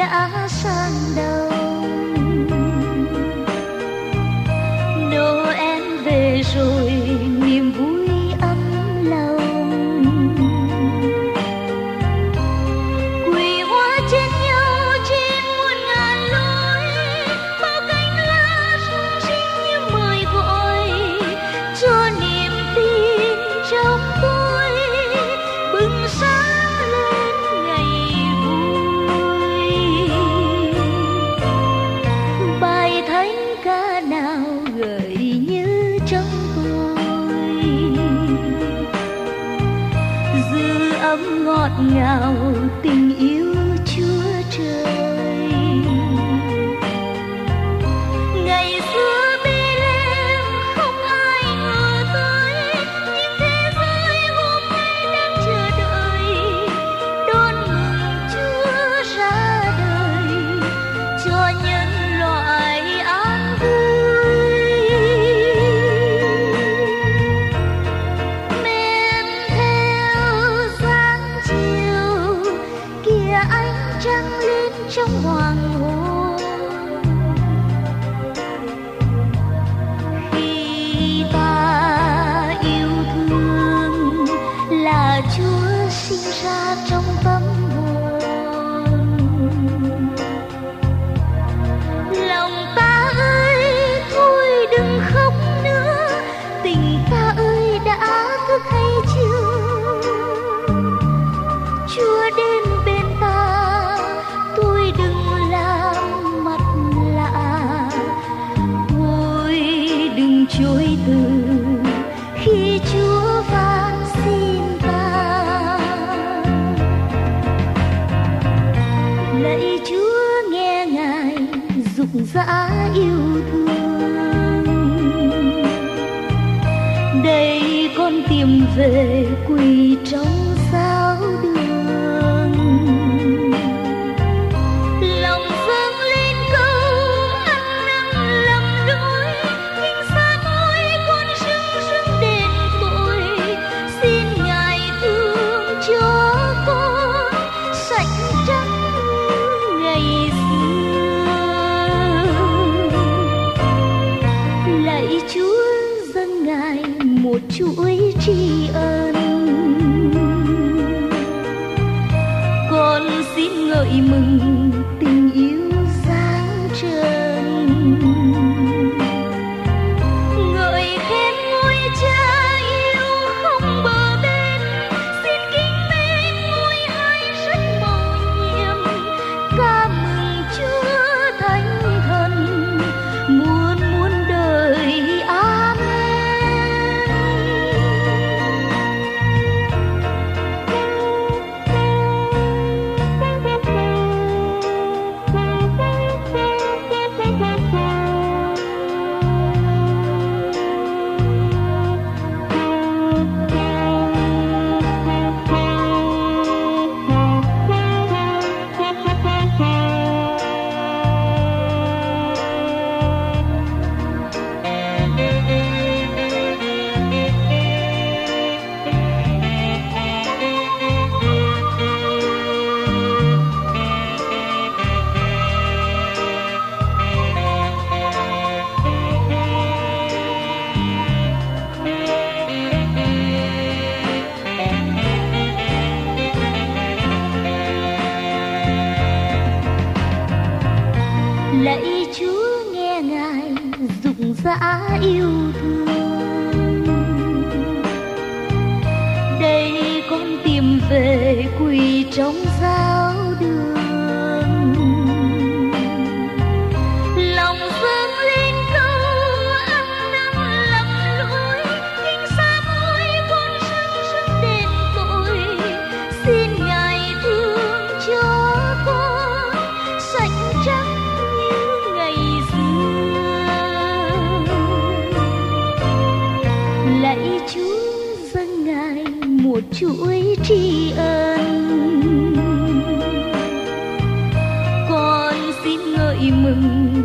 đã sang đồng. Noel về rồi niềm vui ấm lòng. Quỳ hoa trên nhau trên muôn ngàn lối, bao cánh lá rung rinh như mời gọi cho niềm tin trong tôi bừng sáng lên ngày vui. Bài thánh ca nào gợi nhớ trong tôi, dư ấm ngọt ngào tình yêu Chúa Trời. Ngày xưa Bethlehem không ai ngờ tới, nhưng thế giới hôm nay đang chờ đợi đón mừng Chúa ra đời cho nhân loại an vui. Men theo dáng chiều kìa ánh trăng lên trong hoàng hôn, khi ta yêu thương là Chúa sinh ra trong tâm hồn. Lòng ta ơi thôi đừng khóc nữa, tình ta ơi đã thức hay chưa? Chúa đến bên ta, tôi đừng làm mặt lạ, thôi đừng chối từ khi Chúa van xin ta. Lạy Chúa nghe Ngài rụng rã yêu thương, đây con tìm về quỳ trong giáo đường. Lòng dâng lên câu ăn năn lầm lỗi, nhưng xa môi con rưng rưng đền tội. Xin Ngài thương cho con sạch trắng như ngày xưa. Lạy Chúa dâng Ngài một chuỗi tri ân, con xin ngợi mừng tình yêu sáng trần. Ngợi khen ngôi Cha yêu không bờ bên, xin kính mến ngôi Hai rất mầu nhiệm. Ca mừng Chúa Thánh Thần muôn muôn đời. Amen. Lạy Chúa nghe Ngài rụng rã yêu thương, đây con tìm về quỳ trong giáo đường. Lòng dâng lên câu ăn năn lầm lỗi, nhưng xa môi con rưng rưng đền tội. Xin Ngài thương cho con sạch trắng như ngày xưa. Lạy Chúa dâng Ngài một chuỗi tri ân, con xin ngợi mừng